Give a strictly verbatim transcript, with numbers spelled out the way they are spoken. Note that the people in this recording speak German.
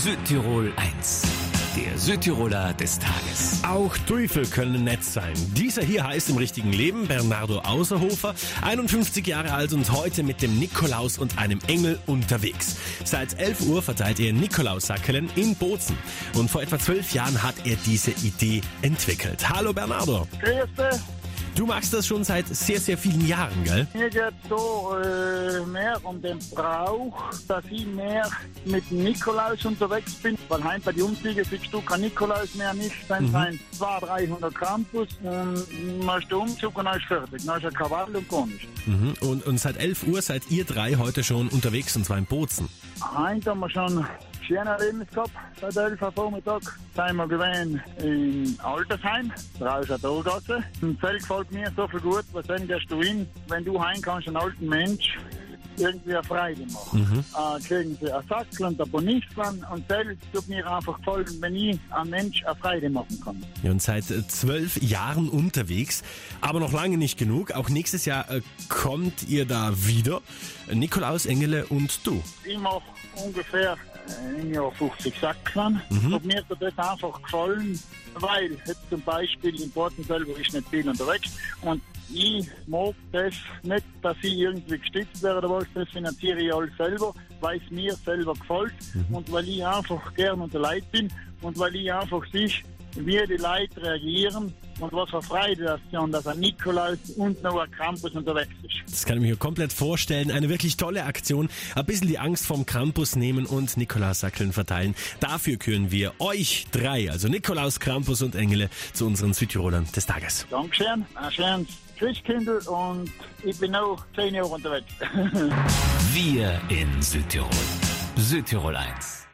Südtirol eins. Der Südtiroler des Tages. Auch Teufel können nett sein. Dieser hier heißt im richtigen Leben Bernardo Außerhofer, einundfünfzig Jahre alt und heute mit dem Nikolaus und einem Engel unterwegs. Seit elf Uhr verteilt er Nikolaussackeln in Bozen. Und vor etwa zwölf Jahren hat er diese Idee entwickelt. Hallo Bernardo. Grüß dich. Du machst das schon seit sehr, sehr vielen Jahren, gell? Mir geht es so äh, mehr um den Brauch, dass ich mehr mit Nikolaus unterwegs bin. Weil heim bei den Umziegen siehst du kein Nikolaus mehr nicht. Dann Mhm. sind zweihundert, dreihundert Krampus und machst den Umzug und dann ist fertig. Dann ist ein Krawall und gar nichts. Mhm. Und, und seit elf Uhr seid ihr drei heute schon unterwegs, und zwar in Bozen. Heute haben wir schon schöne Erlebnis gehabt. Seit elf Uhr Vormittag sind wir gewesen in Altersheim, draußen an der Torgasse. Und das gefällt mir so viel gut, was dann gehst du hin, wenn du heim kannst, einen alten Mensch irgendwie eine Freude machen. Mhm. Äh, kriegen sie einen Sackel und ein Boniflan und das tut mir einfach gefallen, wenn ich einem Mensch eine Freude machen kann. Ja, und seit äh, zwölf Jahren unterwegs, aber noch lange nicht genug. Auch nächstes Jahr äh, kommt ihr da wieder. Nikolaus, Engele und du. Ich mache ungefähr äh, im Jahr fünfzig Sackeln. Mhm. Und mir hat das einfach gefallen, weil jetzt zum Beispiel in Bozen selber ist nicht viel unterwegs und ich mag das nicht, dass ich irgendwie gestützt werde oder was, das finanziere ich alles selber, weil es mir selber gefällt Mhm. und weil ich einfach gern unter Leid bin und weil ich einfach sehe, wie die Leute reagieren und was für Freude das ist, und dass ein Nikolaus und noch ein Krampus unterwegs ist. Das kann ich mir komplett vorstellen. Eine wirklich tolle Aktion. Ein bisschen die Angst vom Krampus nehmen und Nikolaussackeln verteilen. Dafür küren wir euch drei, also Nikolaus, Krampus und Engele, zu unseren Südtirolern des Tages. Dankeschön, ein schönes Christkindl und ich bin noch zehn Jahre unterwegs. Wir in Südtirol. Südtirol eins.